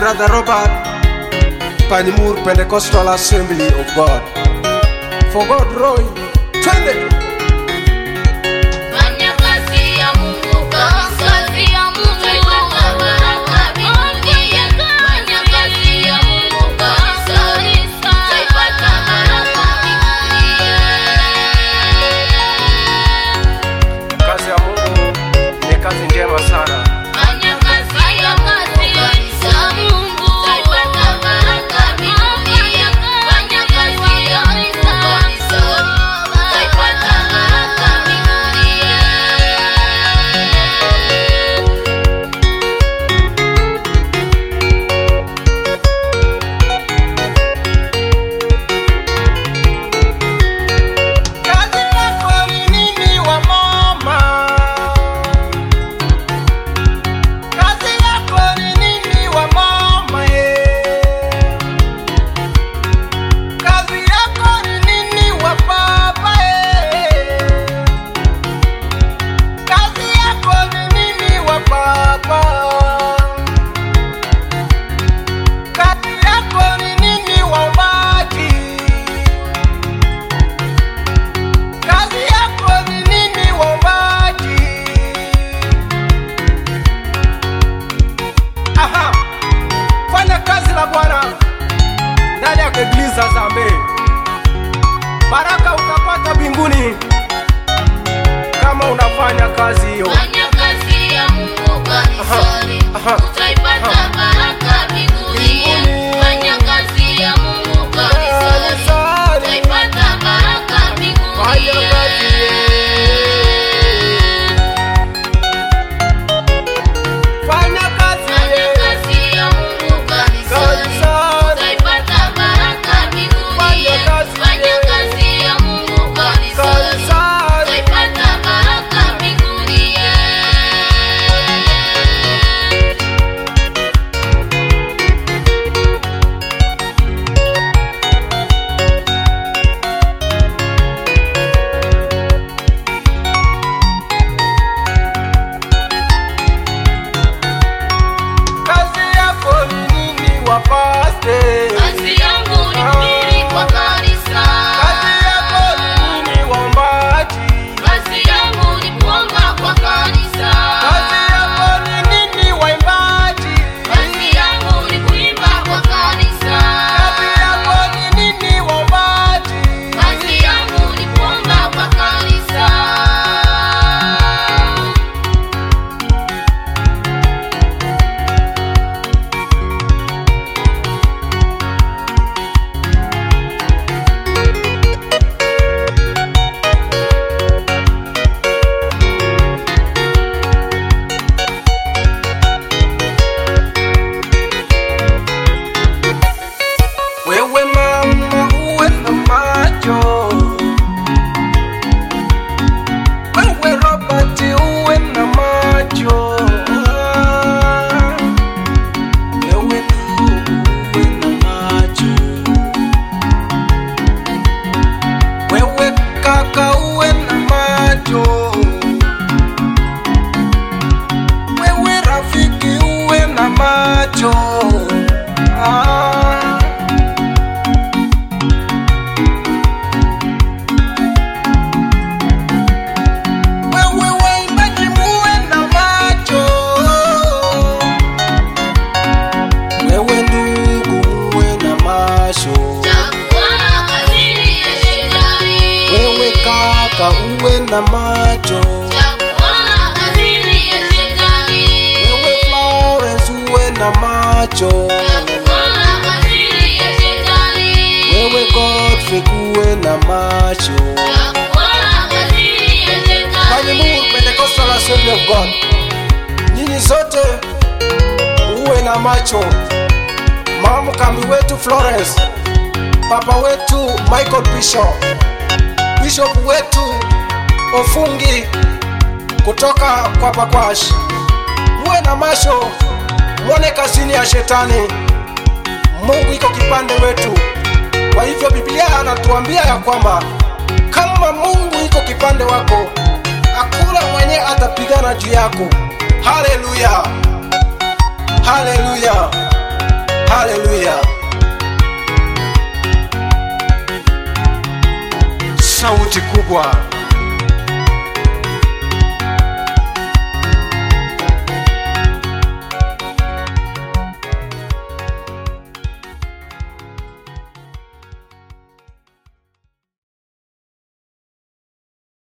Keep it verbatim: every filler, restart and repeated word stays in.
Brother Robert, Panimur Pentecostal Assembly of God. For God, Roy, twende. Egliza Zambe, baraka utapata mbinguni kama unafanya kazi hiyo. Fanya kazi ya Mungu kanisani, utaipata baraka mbinguni. Fanya kazi ya Mungu kanisani, utaipata baraka mbinguni. Kazi yangu ni kuhubiri kwa kanisa. Kazi yako ni nini waombaji? Kazi yangu ni kuomba kwa kanisa. Kazi yako ni nini waimbaji? Kazi yangu ni kuimba kwa kanisa. Kazi yako ni nini waombaji? Kazi yangu ni kuomba kwa kanisa. Wewe mama uwe na macho, wewe Robert uwe na macho, wewe ndugu uwe na macho, wewe kaka uwe na macho, wewe rafiki uwe na macho. Ah. Wewe kaka uwe na macho, wewe Florence uwe na macho, wewe Godfrey uwe na macho. Panimur Pentecostal Assembly of God, nyinyi zote uwe na macho. Mama kambi wetu Florence, papa wetu Michael Bishop, Bishop wetu Ofungi kutoka kwa Pakwash, muwe na macho, muone kazini ya shetani. Mungu iko kipande wetu. Kwa hivyo Biblia anatuambia ya kwamba kama Mungu iko kipande wako, hakuna mwenye atapigana juu yako. Haleluya, haleluya. Haleluya. Sauti kubwa.